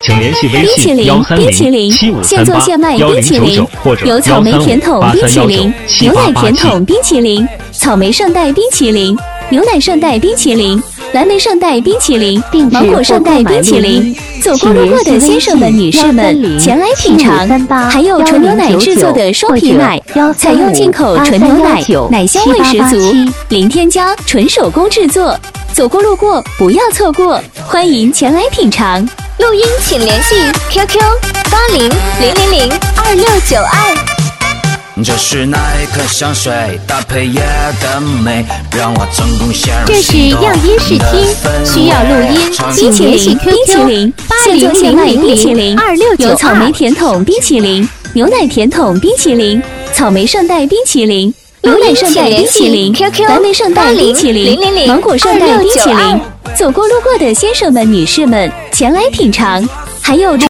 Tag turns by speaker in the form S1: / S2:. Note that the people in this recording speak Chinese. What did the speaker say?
S1: 请联系微
S2: 冰淇
S1: 信
S2: 淋，冰淇淋，
S1: 130-7538-1099
S2: 现做现卖冰淇淋，
S1: 或者
S2: 有草莓甜筒冰淇淋、
S1: 135-8319-7887
S2: 牛奶甜筒冰淇淋、草莓圣代冰淇淋、牛奶圣代冰淇淋、蓝莓圣代冰淇淋、芒果圣代冰淇淋。走过路过的先生们、女士们前来品尝，还有纯牛奶制作的双皮奶，采用进口纯牛奶，奶香味十足，零添加，纯手工制作。走过路过不要错过，欢迎前来品尝。
S3: 录音请联系 QQ8000022692。
S4: 这是那一颗香水搭配夜的美，让我成功陷入
S3: 这是样音视听，需要录音
S2: 冰淇淋，冰淇淋，现做现卖冰淇淋，有草莓甜筒冰淇淋、牛奶甜筒冰淇淋、草莓圣代冰淇淋、牛奶圣代冰淇淋、蓝莓圣代冰淇淋、芒果圣代冰淇淋。走过路过的先生们、女士们前来品尝，还有